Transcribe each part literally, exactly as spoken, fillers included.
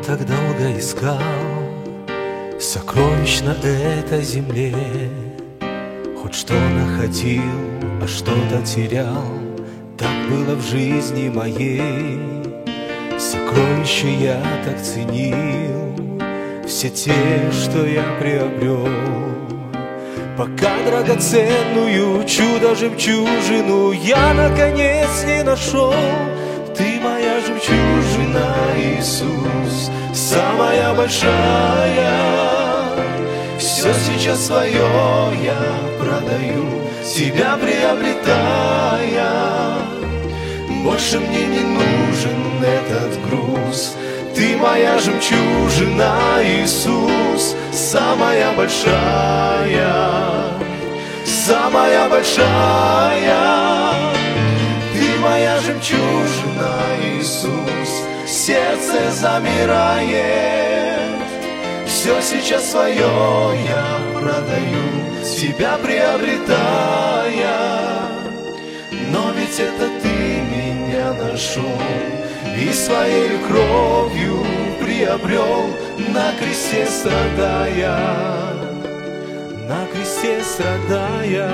так долго искал сокровищ на этой земле, хоть что находил, а что-то терял. Так было в жизни моей. Сокровища я так ценил, все те, что я приобрел. Пока драгоценную чудо-жемчужину я наконец не нашел. Ты моя жемчужина, Иисус, самая большая. Все сейчас свое я продаю, тебя приобретая. Больше мне не нужен этот груз. Ты моя жемчужина, Иисус, самая большая, самая большая. Ты моя жемчужина, Иисус, сердце замирает. Все сейчас свое я продаю, тебя приобретая. Но ведь это ты меня нашел и своей кровью приобрел, на кресте страдая, на кресте страдая.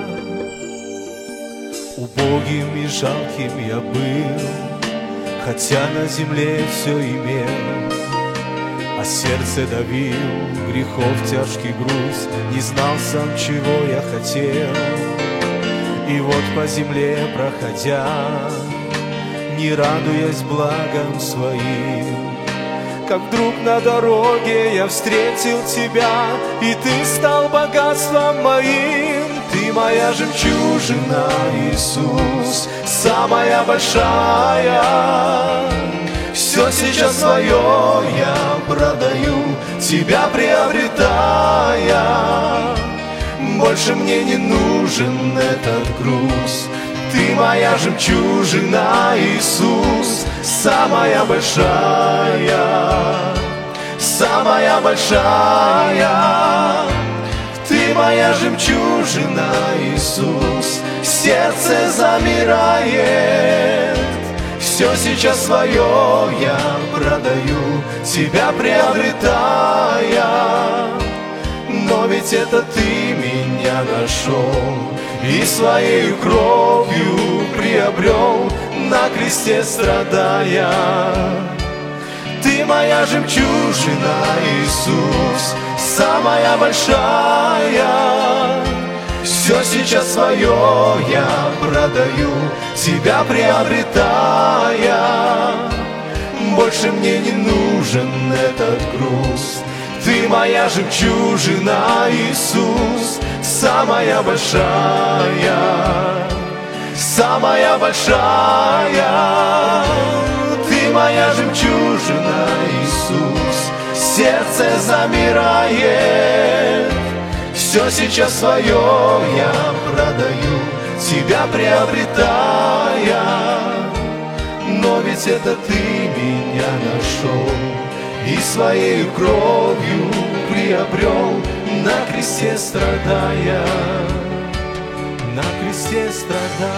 Убогим и жалким я был, хотя на земле все имел, а сердце давил грехов тяжкий груз, не знал сам, чего я хотел. И вот по земле проходя, не радуясь благам своим, как вдруг на дороге я встретил тебя, и ты стал богатством моим. Ты моя жемчужина, Иисус, самая большая. Все сейчас свое я продаю, тебя приобретая. Больше мне не нужен этот груз. Ты моя жемчужина, Иисус, самая большая, самая большая. Ты моя жемчужина, Иисус, сердце замирает. Все сейчас свое я продаю, тебя приобретая. Но ведь это ты меня нашел и своей кровью приобрел, на кресте страдая. Ты моя жемчужина, Иисус, самая большая. Все сейчас свое я продаю, тебя приобретая. Больше мне не нужен этот груз. Ты моя жемчужина, Иисус, самая большая, самая большая. Ты моя жемчужина, Иисус, сердце замирает. Все сейчас свое я продаю, тебя приобретая. Но ведь это ты меня нашел и своей кровью приобрел, на кресте страдая, на кресте страдая.